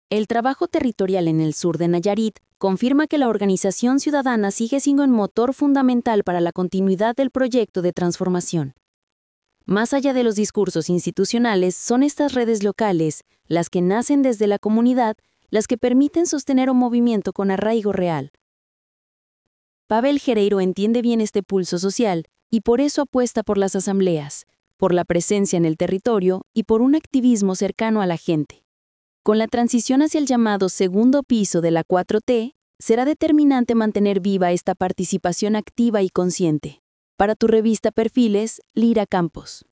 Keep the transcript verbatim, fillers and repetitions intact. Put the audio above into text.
El trabajo territorial en el sur de Nayarit confirma que la organización ciudadana sigue siendo un motor fundamental para la continuidad del proyecto de transformación. Más allá de los discursos institucionales, son estas redes locales, las que nacen desde la comunidad, las que permiten sostener un movimiento con arraigo real. Pavel Gereiro entiende bien este pulso social y por eso apuesta por las asambleas, por la presencia en el territorio y por un activismo cercano a la gente. Con la transición hacia el llamado segundo piso de la cuatro T, será determinante mantener viva esta participación activa y consciente. Para tu revista Perfiles, Lira Campos.